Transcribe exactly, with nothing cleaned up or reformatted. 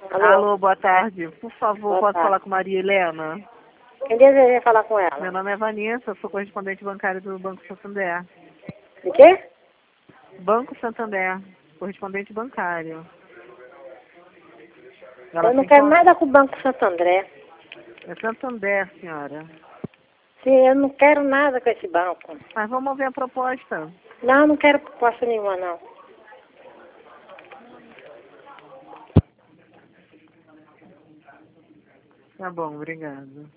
Alô? Alô, boa tarde. Por favor, Boa posso tarde. falar com Maria Helena? Quem deseja falar com Meu ela? nome é Vanessa, sou correspondente bancário do Banco Santander. De quê? Banco Santander, correspondente bancário. Ela Eu não se quero encontra... nada com o Banco Santo André. É Santander, senhora. Sim, eu não quero nada com esse banco. Mas vamos ver a proposta. Não, não quero proposta nenhuma, não. Tá bom, obrigado.